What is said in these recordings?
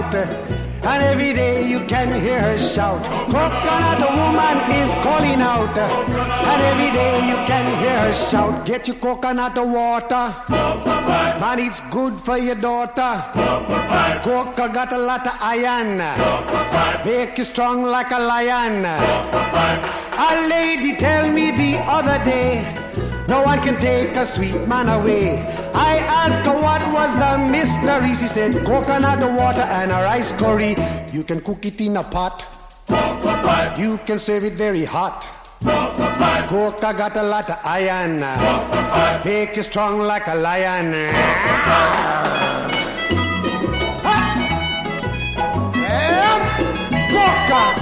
out. And every day you can hear her shout. Coconut woman is calling out. And every day you can hear her shout. Get your coconut water. Man, it's good for your daughter. Coca got a lot of iron. Make you strong like a lion. A lady tell me the other day, no one can take a sweet man away. I asked her what was the mystery. She said coconut water and a rice curry. You can cook it in a pot. You can serve it very hot. Coca got a lot of iron. Make you strong like a lion. Coca.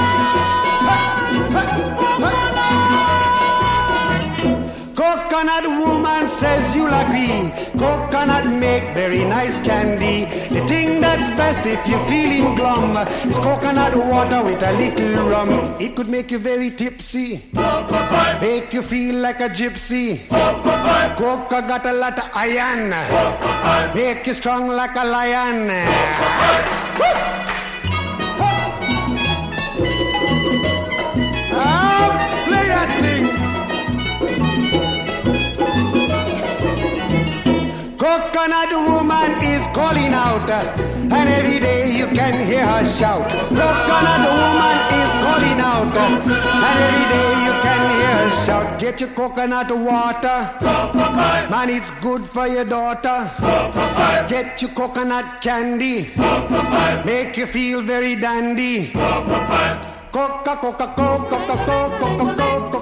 Coconut woman says you'll agree. Coconut make very nice candy. The thing that's best if you're feeling glum is coconut water with a little rum. It could make you very tipsy, make you feel like a gypsy. Coca got a lot of iron, make you strong like a lion. Play that thing. Coconut woman is calling out, and every day you can hear her shout. Coconut woman is calling out, and every day you can hear her shout. Get your coconut water, man, it's good for your daughter. Get your coconut candy, make you feel very dandy. Coca, Coca, Coca, Coca, Coca, Coca,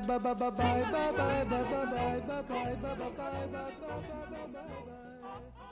Bye.